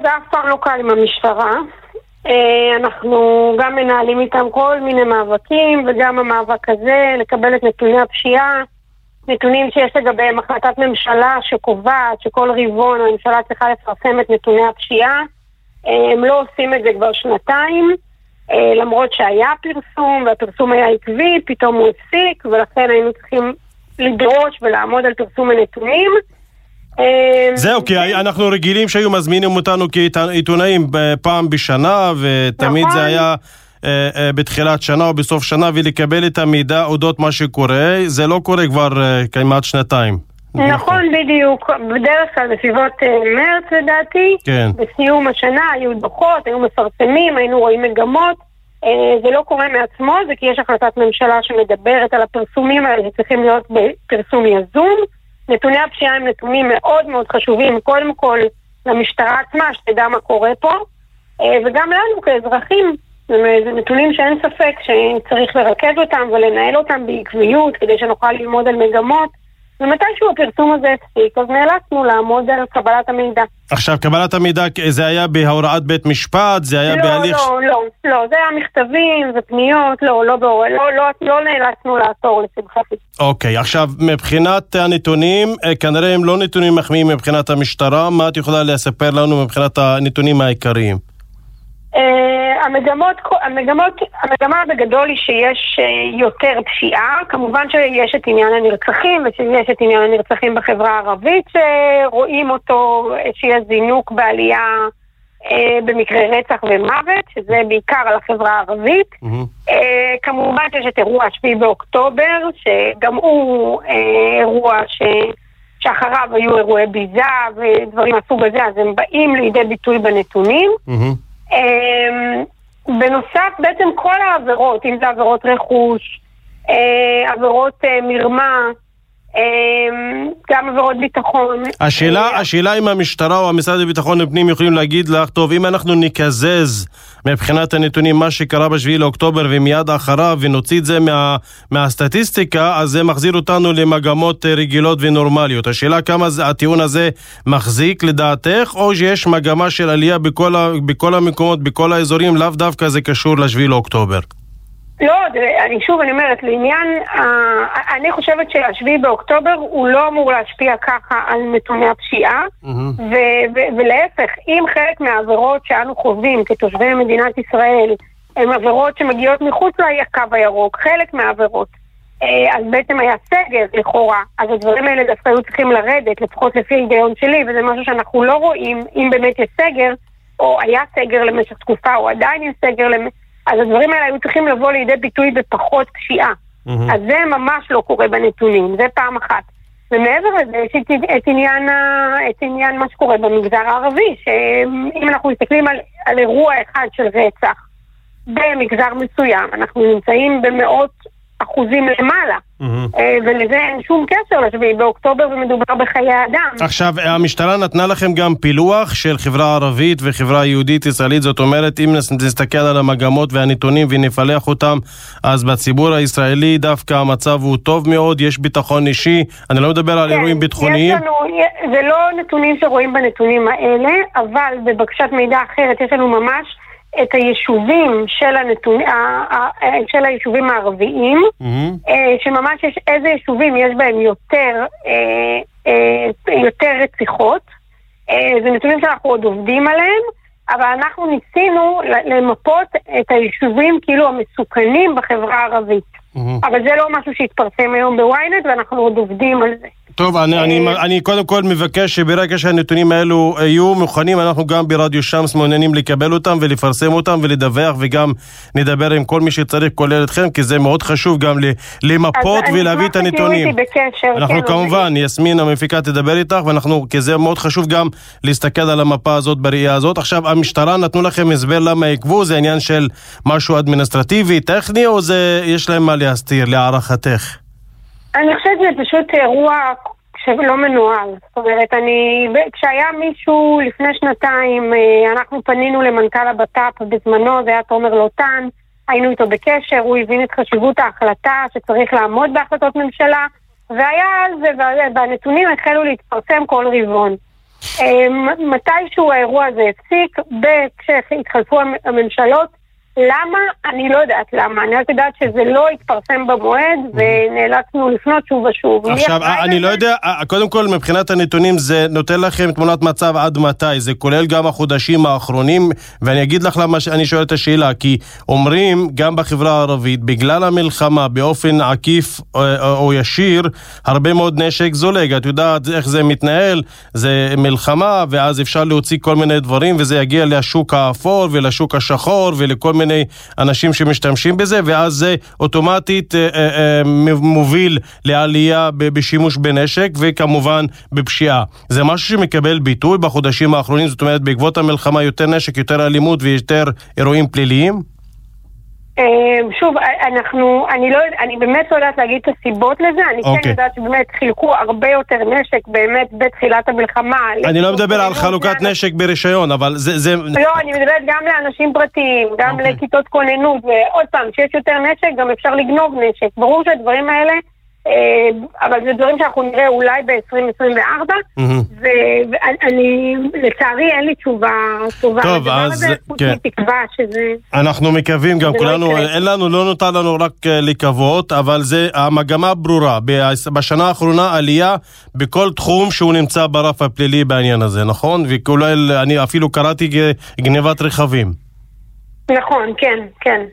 זה אף פעם לא קל עם המשטרה. אנחנו גם מנהלים איתם כל מיני מאבקים, וגם המאבק הזה, לקבל את נתוני הפשיעה, נתונים שיש לגביהם החלטת ממשלה שקובעת שכל רבעון הממשלה צריכה לפרסם את נתוני הפשיעה. הם לא עושים את זה כבר שנתיים, למרות שהיה פרסום, והפרסום היה עקבי, פתאום הוא הפסיק, ולכן היינו צריכים לדרוש ולעמוד על פרסום הנתונים. זהו, כי אנחנו רגילים שהיו מזמינים אותנו כעיתונאים פעם בשנה, ותמיד זה היה בתחילת שנה או בסוף שנה, ולקבל את המידע אודות מה שקורה. זה לא קורה כבר כמעט שנתיים. נכון, בדיוק. בדרך כלל בסביבות מרץ לדעתי, בסיום השנה היו דוחות, היו מפרסמים, היינו רואים מגמות. זה לא קורה מעצמו, זה כי יש החלטת ממשלה שמדברת על הפרסומים האלה, שצריכים להיות בפרסום יזום. נתוני הפשיעה הם נתונים מאוד מאוד חשובים, קודם כל למשטרה עצמה, שתדע מה קורה פה, וגם לנו כאזרחים. זה נתונים שאין ספק שצריך לרכז אותם ולנהל אותם בעקביות, כדי שנוכל ללמוד על מגמות. ומתישהו הפרסום הזה הפסיק, אז נאלצנו לעמוד על קבלת המידע. עכשיו, קבלת המידע, זה היה בהוראת בית משפט? זה היה בהליך... לא, זה היה מכתבים ופניות, לא נאלצנו לעצור לשמחתי. אוקיי, עכשיו, מבחינת הנתונים, כנראה הם לא נתונים מחמיאים מבחינת המשטרה, מה את יכולה לספר לנו מבחינת הנתונים העיקריים? המגמה בגדול היא שיש יותר פשיעה. כמובן שיש את עניין הנרצחים, ושיש את עניין הנרצחים בחברה הערבית שרואים אותו, שיש זינוק בעלייה במקרה רצח ומוות, שזה בעיקר על החברה הערבית. כמובן שיש את אירוע 7 באוקטובר, שגם הוא אירוע שאחריו היו אירועי ביזה ודברים מהסוג הזה, אז הם באים לידי ביטוי בנתונים. בנוסף, בעצם כל העבירות, אם זה עבירות רכוש, עבירות מרמה, גם עבירות ביטחון. השאלה אם המשטרה או המשרד לביטחון הפנים יכולים להגיד לך, טוב, אם אנחנו נקזז מבחינת הנתונים מה שקרה ב7 לאוקטובר ומיד אחריו ונוציא את זה מהסטטיסטיקה, אז זה מחזיר אותנו למגמות רגילות ונורמליות. השאלה כמה הטיעון הזה מחזיק לדעתך, או שיש מגמה של עלייה בכל המקומות, בכל האזורים, לאו דווקא זה קשור ל7 לאוקטובר? לא, אני אומרת, לעניין, אני חושבת ש7 באוקטובר הוא לא אמור להשפיע ככה על נתוני הפשיעה, ולהפך, אם חלק מהעבירות שאנו חווים כתושבי מדינת ישראל, הן עבירות שמגיעות מחוץ לקו הירוק, חלק מהעבירות, אז בעצם היה סגר לכאורה, אז הדברים האלה דווקא היו צריכים לרדת, לפחות לפי היגיון שלי, וזה משהו שאנחנו לא רואים, אם באמת יש סגר, או היה סגר למשך תקופה, או עדיין יש סגר אז הדברים האלה היו צריכים לבוא לידי ביטוי בפחות פשיעה. אז זה ממש לא קורה בנתונים, זה פעם אחת. ומעבר לזה יש את עניין מה שקורה במגזר הערבי, שאם אנחנו מסתכלים על אירוע אחד של רצח במגזר מסוים, אנחנו נמצאים במאות אחוזים למעלה, ולזה אין שום קשר ל7 באוקטובר ומדובר בחיי אדם. עכשיו, המשטרה נתנה לכם גם פילוח של חברה ערבית וחברה יהודית ישראלית, זאת אומרת, אם נסתכל על המגמות והנתונים ונפלח אותם, אז בציבור הישראלי דווקא המצב הוא טוב מאוד, יש ביטחון אישי, אני לא מדבר על אירועים ביטחוניים. זה לא נתונים שרואים בנתונים האלה, אבל בבקשת מידע אחרת יש לנו ממש את היישובים של היישובים הערביים, שממש יש איזה יישובים יש בהם יותר רציחות. זה נתונים שאנחנו עוד עובדים עליהם, אבל אנחנו ניסינו למפות את היישובים כאילו המסוכנים בחברה הערבית. אבל זה לא משהו שהתפרסם היום בוויינט, ואנחנו עוד עובדים על זה. טוב, אני קודם כל מבקש שברגע שהנתונים האלו יהיו מוכנים, אנחנו גם ברדיו שמס מעוניינים לקבל אותם ולפרסם אותם ולדווח, וגם נדבר עם כל מי שצריך, כולל אתכם, כי זה מאוד חשוב גם למפות ולהביא את הנתונים. אנחנו כמובן, יסמין המפיקה תדבר איתך, כי זה מאוד חשוב גם להסתכל על המפה הזאת בראייה הזאת. עכשיו, המשטרה נתנו לכם הסבר למה עקבו, זה עניין של משהו אדמיניסטרטיבי, טכני, או יש להם מה להסתיר, להערכתך? אני חושבת שזה פשוט אירוע שלא מנוהל. זאת אומרת, כשהיה מישהו לפני שנתיים, אנחנו פנינו למנכ"ל הבט"פ בזמנו, זה היה תומר לוטן, היינו איתו בקשר, הוא הבין את חשיבות ההחלטה שצריך לעמוד בהחלטות ממשלה, והיה על זה, והנתונים החלו להתפרסם כל רבעון. מתישהו האירוע הזה הפסיק, כשהתחלפו הממשלות, למה? אני לא יודעת למה. אני רק יודעת שזה לא התפרסם במועד, ונאלצנו לפנות שוב ושוב. עכשיו, אני לא יודע, קודם כל, מבחינת הנתונים, זה נותן לכם תמונת מצב עד מתי? זה כולל גם החודשים האחרונים, ואני אגיד לך למה אני שואל את השאלה, כי אומרים, גם בחברה הערבית, בגלל המלחמה, באופן עקיף או ישיר, הרבה מאוד נשק זולג. את יודעת איך זה מתנהל, זה מלחמה, ואז אפשר להוציא כל מיני דברים, וזה יגיע לשוק האפור ולשוק השחור ולכל מיני אנשים שמשתמשים בזה, ואז זה אוטומטית מוביל לעלייה בשימוש בנשק, וכמובן בפשיעה. זה משהו שמקבל ביטוי בחודשים האחרונים, זאת אומרת, בעקבות המלחמה יותר נשק, יותר אלימות ויותר אירועים פליליים? שוב, אני באמת לא יודעת להגיד את הסיבות לזה, אני כן יודעת שבאמת חילקו הרבה יותר נשק באמת בתחילת המלחמה. אני לא מדבר על חלוקת נשק ברישיון, אבל זה... לא, אני מדברת גם לאנשים פרטיים, גם לכיתות כוננות, ועוד פעם, שיש יותר נשק, גם אפשר לגנוב נשק. ברור שהדברים האלה, אבל זה דברים שאנחנו נראה אולי ב-2024, ואני, לצערי, אין לי תשובה טובה. טוב, אז... שזה... אנחנו מקווים גם כולנו, לא נותר לנו רק לקוות, אבל זה המגמה ברורה. בשנה האחרונה עלייה בכל תחום שהוא נמצא ברף הפלילי בעניין הזה, נכון? וכולל, אני אפילו קראתי גניבת רכבים. נכון, כן, כן.